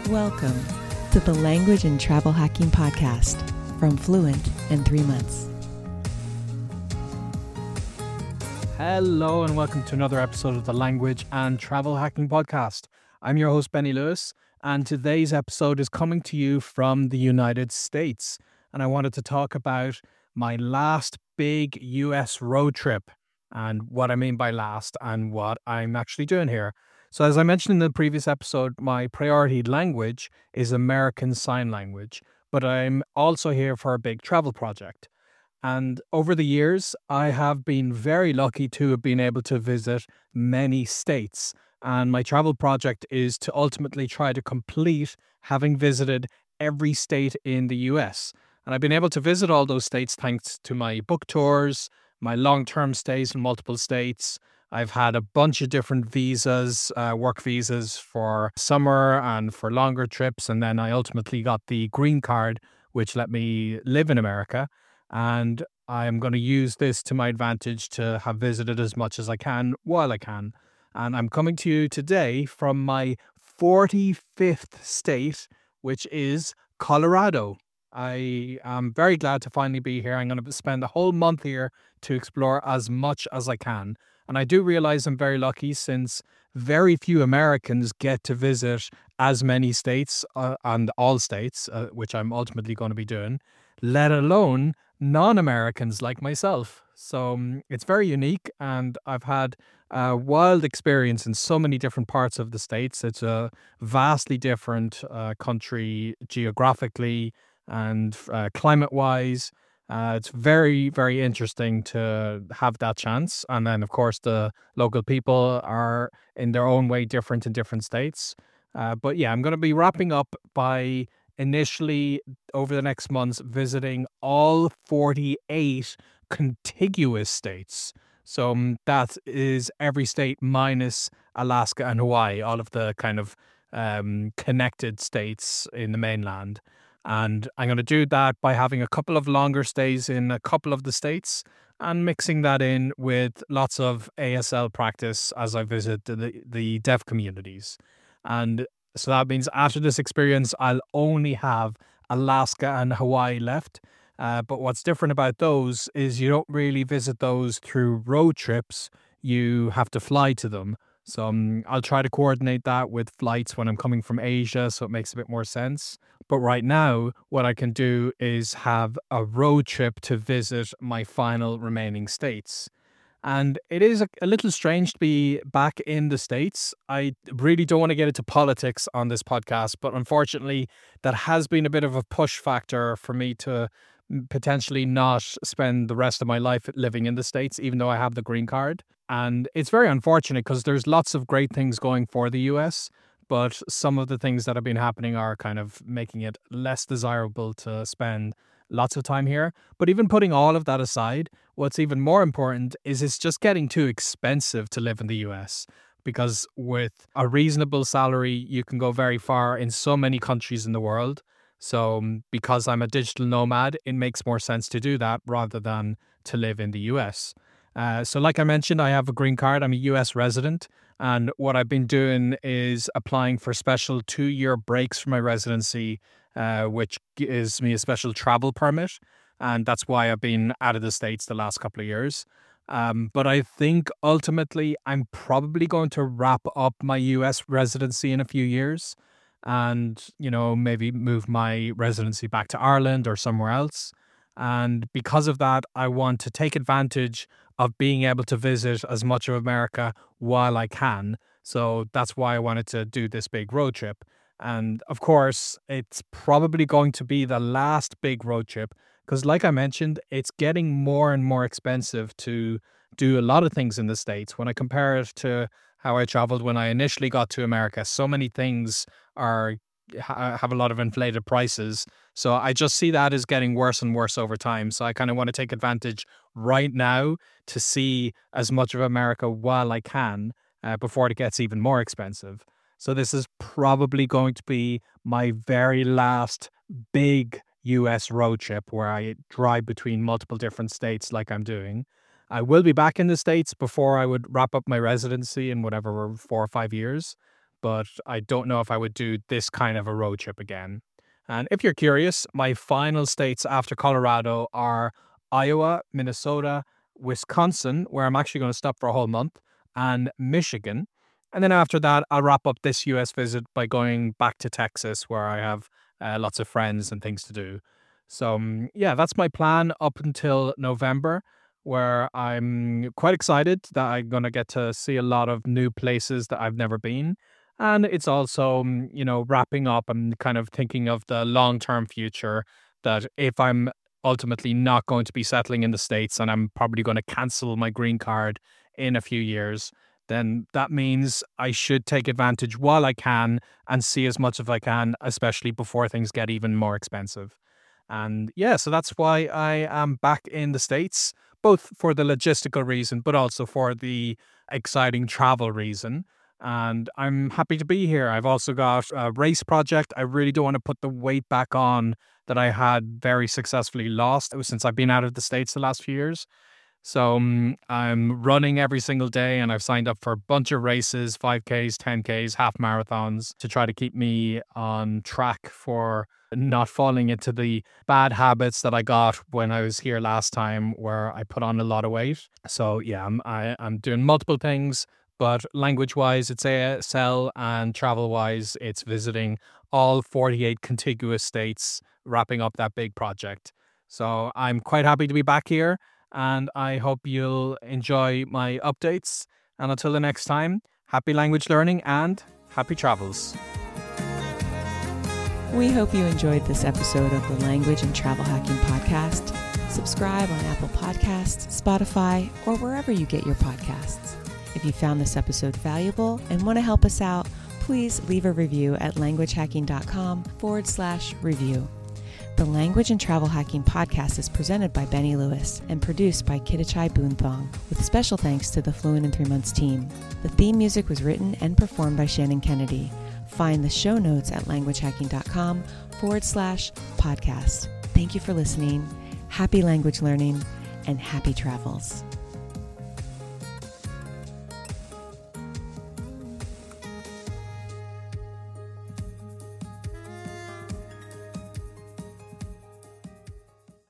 Welcome to the Language and Travel Hacking Podcast from Fluent in 3 months. Hello and welcome to another episode of the Language and Travel Hacking Podcast. I'm your host, Benny Lewis, and today's episode is coming to you from the United States. And I wanted to talk about my last big US road trip and what I mean by last and what I'm actually doing here. So as I mentioned in the previous episode, my priority language is American Sign Language, but I'm also here for a big travel project. And over the years, I have been very lucky to have been able to visit many states. And my travel project is to ultimately try to complete having visited every state in the US. And I've been able to visit all those states thanks to my book tours, my long-term stays in multiple states. I've had a bunch of different visas, work visas for summer and for longer trips. And then I ultimately got the green card, which let me live in America. And I'm going to use this to my advantage to have visited as much as I can while I can. And I'm coming to you today from my 45th state, which is Colorado. I am very glad to finally be here. I'm going to spend a whole month here to explore as much as I can. And I do realize I'm very lucky since very few Americans get to visit as many states and all states, which I'm ultimately going to be doing, let alone non-Americans like myself. So it's very unique, and I've had a wild experience in so many different parts of the States. It's a vastly different country geographically and climate-wise. It's very, very interesting to have that chance. And then, of course, the local people are in their own way different in different states. But yeah, I'm going to be wrapping up by initially over the next months visiting all 48 contiguous states. So that is every state minus Alaska and Hawaii, all of the kind of connected states in the mainland. And I'm going to do that by having a couple of longer stays in a couple of the states and mixing that in with lots of ASL practice as I visit the deaf communities. And so that means after this experience, I'll only have Alaska and Hawaii left. But what's different about those is you don't really visit those through road trips. You have to fly to them. So I'll try to coordinate that with flights when I'm coming from Asia, so it makes a bit more sense. But right now, what I can do is have a road trip to visit my final remaining states. And it is a little strange to be back in the States. I really don't want to get into politics on this podcast, but unfortunately, that has been a bit of a push factor for me to potentially not spend the rest of my life living in the States, even though I have the green card. And it's very unfortunate because there's lots of great things going for the US, but some of the things that have been happening are kind of making it less desirable to spend lots of time here. But even putting all of that aside, what's even more important is it's just getting too expensive to live in the US. Because with a reasonable salary, you can go very far in so many countries in the world. So because I'm a digital nomad, it makes more sense to do that rather than to live in the US. So like I mentioned, I have a green card. I'm a US resident. And what I've been doing is applying for special 2-year breaks for my residency, which gives me a special travel permit. And that's why I've been out of the States the last couple of years. But I think ultimately I'm probably going to wrap up my US residency in a few years and, maybe move my residency back to Ireland or somewhere else. And because of that, I want to take advantage of being able to visit as much of America while I can. So that's why I wanted to do this big road trip. And of course, it's probably going to be the last big road trip because, like I mentioned, it's getting more and more expensive to do a lot of things in the States. When I compare it to how I traveled when I initially got to America, so many things have a lot of inflated prices. So I just see that as getting worse and worse over time. So I kind of want to take advantage right now to see as much of America while I can before it gets even more expensive. So this is probably going to be my very last big US road trip where I drive between multiple different states like I'm doing. I will be back in the States before I would wrap up my residency in whatever 4 or 5 years. but I don't know if I would do this kind of a road trip again. And if you're curious, my final states after Colorado are Iowa, Minnesota, Wisconsin, where I'm actually going to stop for a whole month, and Michigan. And then after that, I'll wrap up this US visit by going back to Texas, where I have lots of friends and things to do. So, yeah, that's my plan up until November, where I'm quite excited that I'm going to get to see a lot of new places that I've never been. And it's also, wrapping up and kind of thinking of the long term future that if I'm ultimately not going to be settling in the States and I'm probably going to cancel my green card in a few years, then that means I should take advantage while I can and see as much as I can, especially before things get even more expensive. And yeah, so that's why I am back in the States, both for the logistical reason, but also for the exciting travel reason. And I'm happy to be here. I've also got a race project. I really don't want to put the weight back on that I had very successfully lost since I've been out of the States the last few years. So I'm running every single day and I've signed up for a bunch of races, 5Ks, 10Ks, half marathons to try to keep me on track for not falling into the bad habits that I got when I was here last time where I put on a lot of weight. So yeah, I'm doing multiple things, but language-wise, it's ASL, and travel-wise, it's visiting all 48 contiguous states, wrapping up that big project. So I'm quite happy to be back here, and I hope you'll enjoy my updates. And until the next time, happy language learning and happy travels. We hope you enjoyed this episode of the Language and Travel Hacking Podcast. Subscribe on Apple Podcasts, Spotify, or wherever you get your podcasts. If you found this episode valuable and want to help us out, please leave a review at languagehacking.com/review. The Language and Travel Hacking Podcast is presented by Benny Lewis and produced by Kidichai Boonthong, with special thanks to the Fluent in 3 Months team. The theme music was written and performed by Shannon Kennedy. Find the show notes at languagehacking.com/podcast. Thank you for listening. Happy language learning and happy travels.